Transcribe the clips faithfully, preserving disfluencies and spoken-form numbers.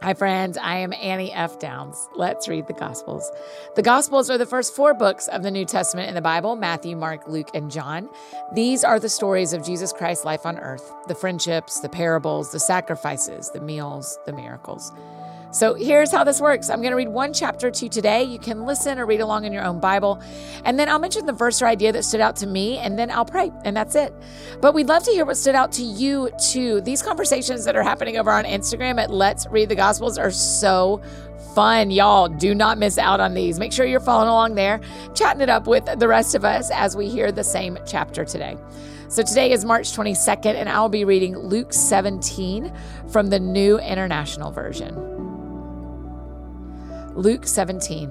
Hi, friends. I am Annie F. Downs. Let's read the Gospels. The Gospels are the first four books of the New Testament in the Bible: Matthew, Mark, Luke, and John. These are the stories of Jesus Christ's life on earth, the friendships, the parables, the sacrifices, the meals, the miracles. So here's how this works. I'm going to read one chapter to you today. You can listen or read along in your own Bible. And then I'll mention the verse or idea that stood out to me, and then I'll pray, and that's it. But we'd love to hear what stood out to you too. These conversations that are happening over on Instagram at Let's Read the Gospels are so fun, y'all. Do not miss out on these. Make sure you're following along there, chatting it up with the rest of us as we hear the same chapter today. So today is March twenty-second, and I'll be reading Luke seventeen from the New International Version. Luke seventeen.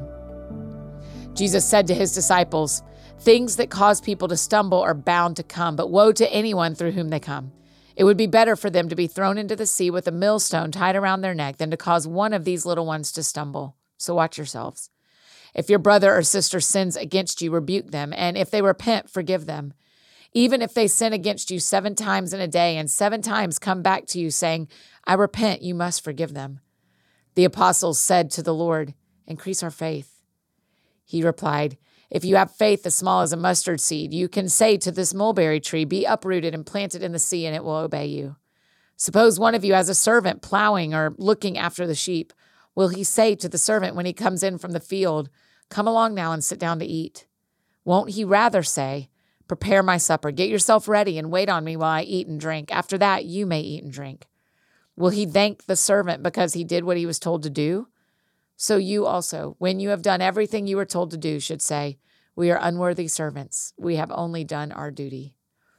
Jesus said to his disciples, "Things that cause people to stumble are bound to come, but woe to anyone through whom they come. It would be better for them to be thrown into the sea with a millstone tied around their neck than to cause one of these little ones to stumble. So watch yourselves. If your brother or sister sins against you, rebuke them, and if they repent, forgive them. Even if they sin against you seven times in a day and seven times come back to you saying, 'I repent,' you must forgive them." The apostles said to the Lord, "Increase our faith." He replied, "If you have faith as small as a mustard seed, you can say to this mulberry tree, 'Be uprooted and planted in the sea,' and it will obey you. Suppose one of you has a servant plowing or looking after the sheep. Will he say to the servant when he comes in from the field, 'Come along now and sit down to eat'? Won't he rather say, 'Prepare my supper, get yourself ready, and wait on me while I eat and drink. After that, you may eat and drink'? Will he thank the servant because he did what he was told to do? So you also, when you have done everything you were told to do, should say, 'We are unworthy servants. We have only done our duty.'"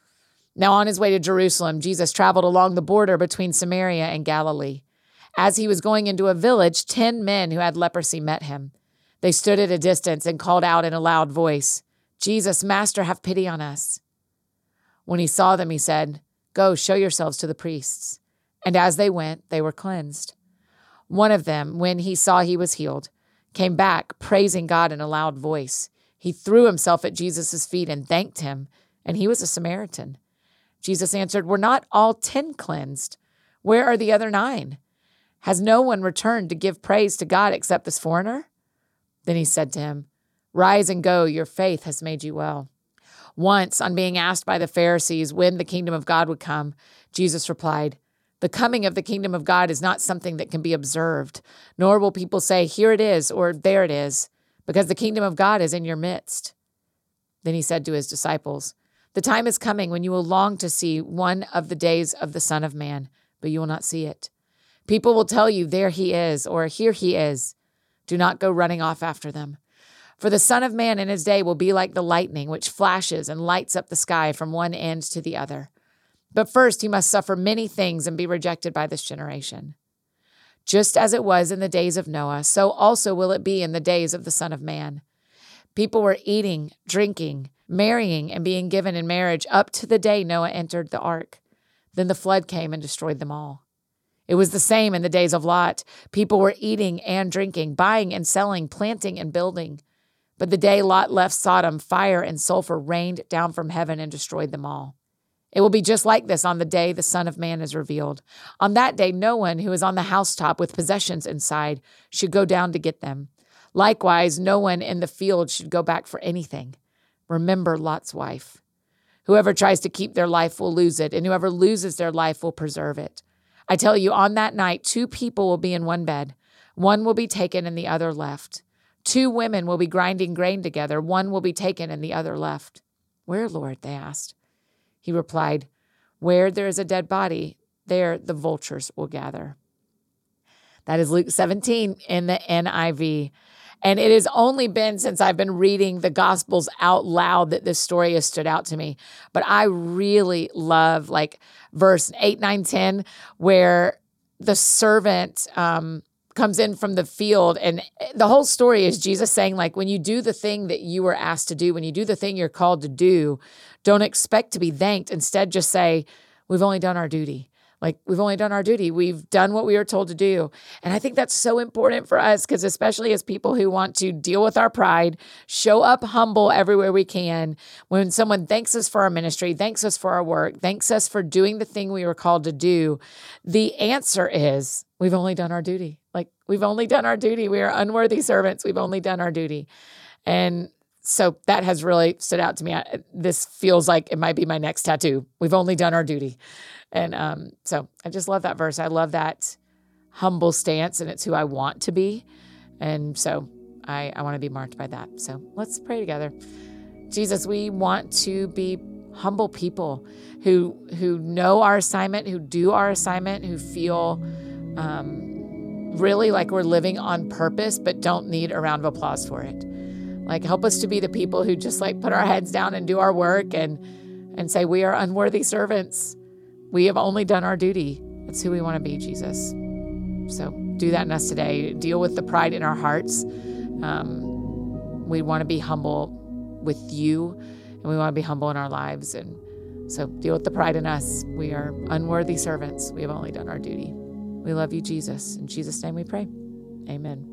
Now on his way to Jerusalem, Jesus traveled along the border between Samaria and Galilee. As he was going into a village, ten men who had leprosy met him. They stood at a distance and called out in a loud voice, "Jesus, Master, have pity on us." When he saw them, he said, "Go, show yourselves to the priests." And as they went, they were cleansed. One of them, when he saw he was healed, came back, praising God in a loud voice. He threw himself at Jesus' feet and thanked him, and he was a Samaritan. Jesus answered, "Were not all ten cleansed? Where are the other nine? Has no one returned to give praise to God except this foreigner?" Then he said to him, "Rise and go, your faith has made you well." Once, on being asked by the Pharisees when the kingdom of God would come, Jesus replied, "The coming of the kingdom of God is not something that can be observed, nor will people say, 'Here it is,' or 'There it is,' because the kingdom of God is in your midst." Then he said to his disciples, "The time is coming when you will long to see one of the days of the Son of Man, but you will not see it. People will tell you, 'There he is,' or 'Here he is.' Do not go running off after them. For the Son of Man in his day will be like the lightning, which flashes and lights up the sky from one end to the other. But first he must suffer many things and be rejected by this generation. Just as it was in the days of Noah, so also will it be in the days of the Son of Man. People were eating, drinking, marrying, and being given in marriage up to the day Noah entered the ark. Then the flood came and destroyed them all. It was the same in the days of Lot. People were eating and drinking, buying and selling, planting and building. But the day Lot left Sodom, fire and sulfur rained down from heaven and destroyed them all. It will be just like this on the day the Son of Man is revealed. On that day, no one who is on the housetop with possessions inside should go down to get them. Likewise, no one in the field should go back for anything. Remember Lot's wife. Whoever tries to keep their life will lose it, and whoever loses their life will preserve it. I tell you, on that night, two people will be in one bed. One will be taken and the other left. Two women will be grinding grain together. One will be taken and the other left." "Where, Lord?" they asked. He replied, "Where there is a dead body, there the vultures will gather." That is Luke seventeen in the N I V. And it has only been since I've been reading the Gospels out loud that this story has stood out to me. But I really love like verse eight, nine, ten, where the servant um, comes in from the field. And the whole story is Jesus saying, like, when you do the thing that you were asked to do, when you do the thing you're called to do, don't expect to be thanked. Instead, just say, "We've only done our duty." Like, we've only done our duty. We've done what we were told to do. And I think that's so important for us, because especially as people who want to deal with our pride, show up humble everywhere we can. When someone thanks us for our ministry, thanks us for our work, thanks us for doing the thing we were called to do, the answer is, we've only done our duty. Like, we've only done our duty. We are unworthy servants. We've only done our duty. And so that has really stood out to me. I, this feels like it might be my next tattoo. We've only done our duty. And um, so I just love that verse. I love that humble stance, and it's who I want to be. And so I, I want to be marked by that. So let's pray together. Jesus, we want to be humble people who who know our assignment, who do our assignment, who feel um, really like we're living on purpose, but don't need a round of applause for it. Like, help us to be the people who just like put our heads down and do our work and and say, we are unworthy servants. We have only done our duty. That's who we want to be, Jesus. So do that in us today. Deal with the pride in our hearts. Um, we want to be humble with you, and we want to be humble in our lives. And so deal with the pride in us. We are unworthy servants. We have only done our duty. We love you, Jesus. In Jesus' name we pray. Amen.